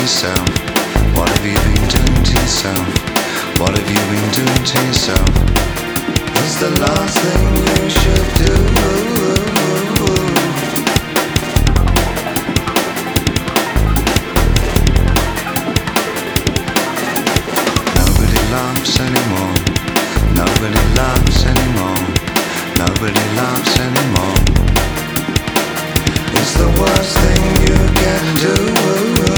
yourself? What have you been doing to yourself? What have you been doing to yourself? What's the last thing you should do? Nobody laughs anymore.